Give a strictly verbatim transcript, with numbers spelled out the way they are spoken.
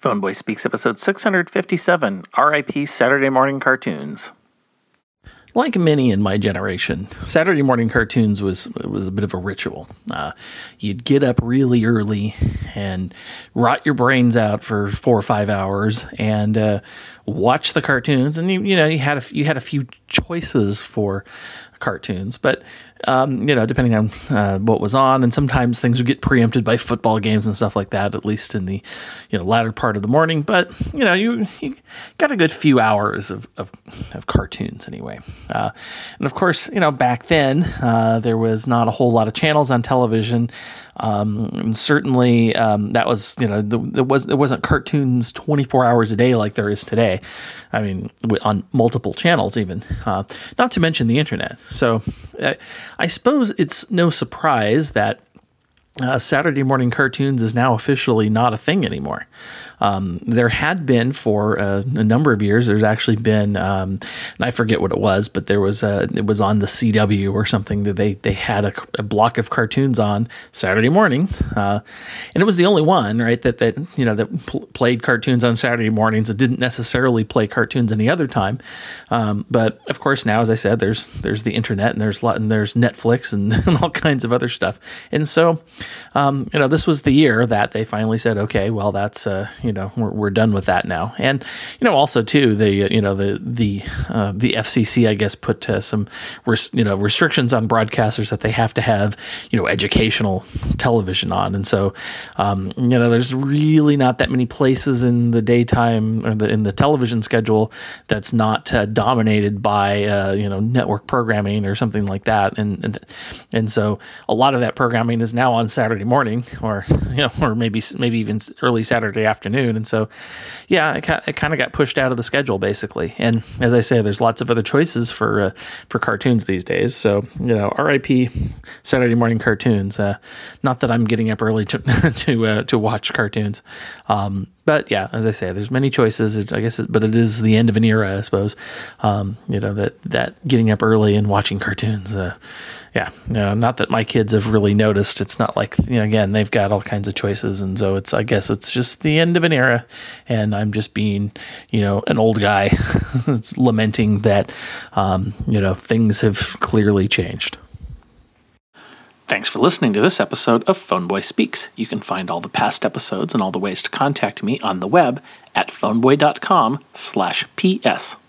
Phoneboy Speaks, episode six hundred fifty-seven, R I P Saturday Morning Cartoons. Like many in my generation, Saturday morning cartoons was was a bit of a ritual. Uh, you'd get up really early and rot your brains out for four or five hours and uh, watch the cartoons. And you, you know you had a, you had a few choices for cartoons, but um, you know depending on uh, what was on, and sometimes things would get preempted by football games and stuff like that. At least in the you know latter part of the morning, but you know you, you got a good few hours of of, of cartoons anyway. Uh, and of course, you know, back then, uh, there was not a whole lot of channels on television. Um, and certainly, um, that was, you know, the, there was, there wasn't cartoons twenty-four hours a day like there is today. I mean, on multiple channels even, uh, not to mention the internet. So I, I suppose it's no surprise that Uh, Saturday morning cartoons is now officially not a thing anymore. Um, there had been for uh, a number of years. There's actually been, um, and I forget what it was, but there was a, it was on the C W or something that they they had a, a block of cartoons on Saturday mornings, uh, and it was the only one, right, that that you know that pl- played cartoons on Saturday mornings. It didn't necessarily play cartoons any other time, um, but of course now, as I said, there's there's the internet and there's and there's Netflix and, and all kinds of other stuff, and so. Um, you know, this was the year that they finally said, okay, well, that's, uh, you know, we're, we're done with that now. And, you know, also too, the, you know, the, the, uh, the F C C, I guess, put uh, some, res- you know, restrictions on broadcasters that they have to have, you know, educational television on. And so, um, you know, there's really not that many places in the daytime or the, in the television schedule that's not uh, dominated by, uh, you know, network programming or something like that. And, and, and so a lot of that programming is now on Saturday morning, or you know, or maybe maybe even early Saturday afternoon, and so yeah, it, it kind of got pushed out of the schedule basically. And as I say, there's lots of other choices for uh, for cartoons these days. So you know, R I P Saturday morning cartoons. Uh, not that I'm getting up early to to uh, to watch cartoons, um, but yeah, as I say, there's many choices. I guess, it, but it is the end of an era, I suppose. Um, you know that that getting up early and watching cartoons. Uh, yeah, you know, not that my kids have really noticed. It's not like, you know, again, they've got all kinds of choices, and so it's, I guess it's just the end of an era, and I'm just being, you know, an old guy it's lamenting that, um, you know, things have clearly changed. Thanks for listening to this episode of Phoneboy Speaks. You can find all the past episodes and all the ways to contact me on the web at phoneboy dot com slash P S.